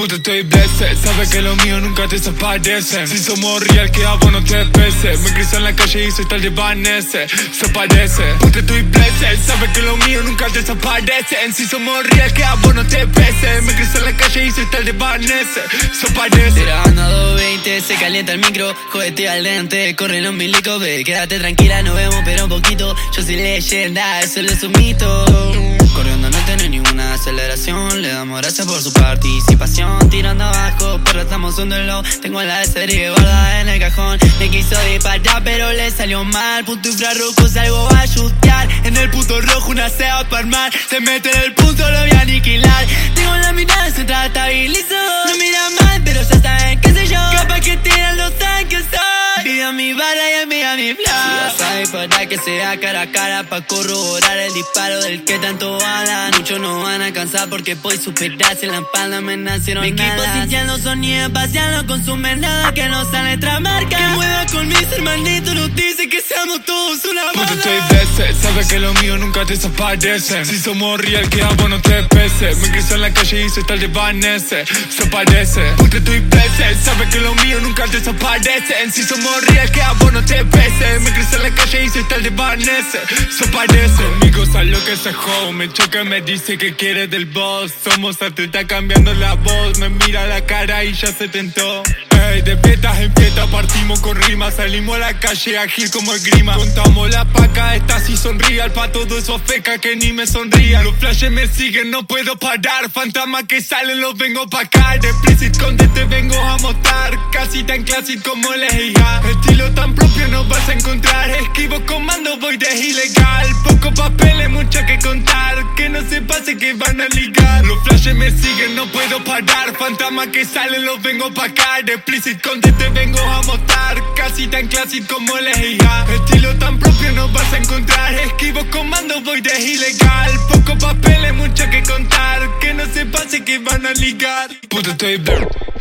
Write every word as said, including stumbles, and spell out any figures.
Puta, estoy blessed, sabes que lo mío nunca desaparece. Si somos real, que a vos no te pese. Me criso en la calle y soy tal de Vanessa, se parece. Puta, estoy blessed, sabes que lo mío nunca desaparece. Si somos real, que a vos no te pese. Me criso en la calle y soy tal de Vanessa, se parece. Tirando a doscientos veinte, se calienta el micro, jodete al dente, corre los milicos, ve, quédate tranquila, nos vemos pero un poquito. Yo soy leyenda, eso es un mito. Corriendo no tiene ninguna aceleración, le damos gracias por su participación. Tirando abajo, pero estamos un low. Tengo la serie guardada en el cajón. Me quiso disparar pero le salió mal. Punto infrarrojo, salgo a chutear. En el punto rojo una ceba para armar. Se mete en el punto, lo voy a aniquilar. Tengo la mirada, se estabilizó. No mira mal, pero ya saben qué sé yo. Capaz que tiran los tanques soy. Pida mi bala y envía mi flash. Si vas a disparar que sea cara a cara, pa' corroborar el disparo del que tanto hablan. Muchos no van a alcanzar porque voy superarse en la espalda, me nacieron mi equipo sintiendo sonido espacial, no consume nada que no sale otra marca. Que mueva con mis hermanitos, nos dice que seamos todos una banda. Puta, estoy blessed, sabes que lo mío nunca desaparece. Si somos real, que a vos no te pese. Me criso en la calle y soy tal de Vanessa, se parece. Puta, estoy blessed, sabes que lo mío nunca desaparece. Si somos real, que a vos no te pese. Me criso en la calle y soy tal de Vanessa, se parece. Conmigo sale lo que se hoe, me choca, me dice que quiere del boss. Somos atletas cambiando la voz, me mira la cara y ya se tentó. Ey, de fiestas en fiesta partimos con rimas. Salimos a la calle ágil como el grima. Contamos la paca, esta sí sonría. Pa' todo eso feca que ni me sonría. Los flashes me siguen, no puedo parar. Fantasmas que salen, los vengo pa' acá. De Explicit Conde te vengo a mostrar. Casi tan clásico como el I A. Estilo tan propio no vas a encontrar. Esquivo comando, voy de ilegal. Poco papeles, mucho que contar. Que no se pase que van a ligar. Los flashes me siguen, no puedo parar. Fantasmas que salen, los vengo pa' acá. De Explicit Conde te vengo a mostrar. Casi tan clásico como el I A. Estilo tan propio no vas a encontrar. Esquivo comando, voy de ilegal. Poco papeles, mucho que contar. Que no se pase que van a ligar. Puta, estoy